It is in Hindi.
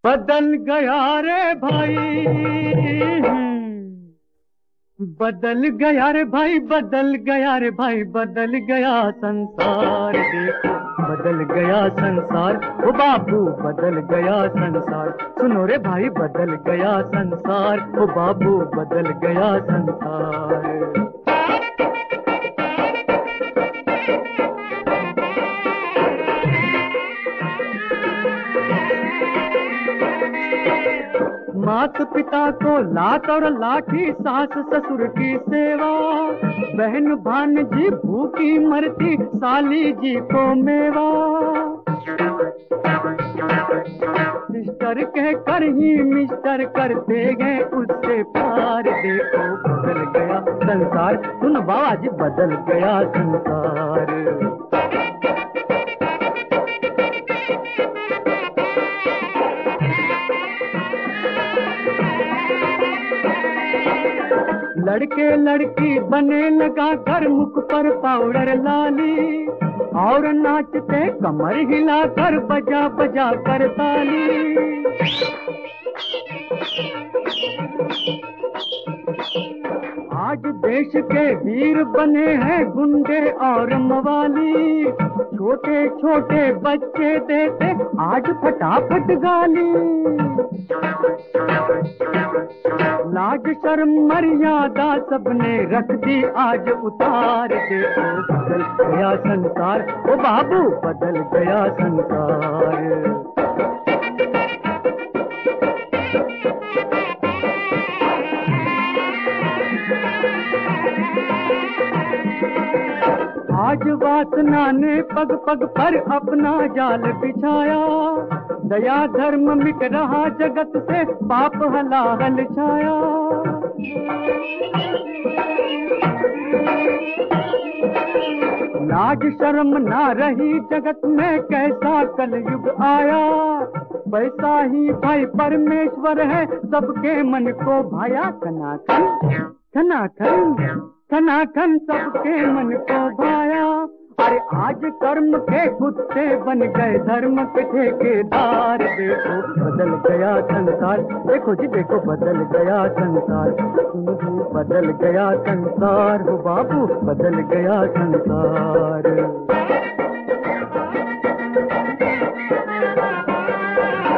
बदल गया रे भाई, बदल गया रे भाई, बदल गया रे भाई, बदल गया संसार देखो, बदल गया संसार। ओ बाबू बदल गया संसार, सुनो रे भाई बदल गया संसार, ओ बाबू बदल गया संसार। मात पिता को लात और लाठी, सास ससुर की सेवा, बहन भानजी भूखी मरती, साली जी को मेवा। सिस्टर कह कर ही मिस्टर करते गए, उससे प्यार देखो बदल गया संसार। सुन बाबा जी बदल गया संसार। लड़के लड़की बने लगा कर, मुख पर पाउडर लाली, और नाचते कमर हिलाकर, बजा बजा कर ताली। आज देश के वीर बने हैं गुंडे और मवाली, छोटे छोटे बच्चे देते आज फटाफट गाली। लाज शर्म मर्यादा सबने रख दी आज उतार, देखो बदल गया संसार, ओ बाबू बदल गया संसार। आज वासना ने पग पग पर अपना जाल बिछाया, दया धर्म मिट रहा जगत से, पाप हलाहल छाया। लाज शर्म ना रही जगत में, कैसा कलयुग आया। पैसा ही भाई परमेश्वर है, सबके मन को भाया। खनाखन खनाखन खनाखन सबके मन को भाया। अरे आज कर्म के कुत्ते बन गए धर्म के ठेकेदार, देखो बदल गया संसार। देखो जी देखो बदल गया संसार, बदल गया संसार, हो बाबू बदल गया संसार।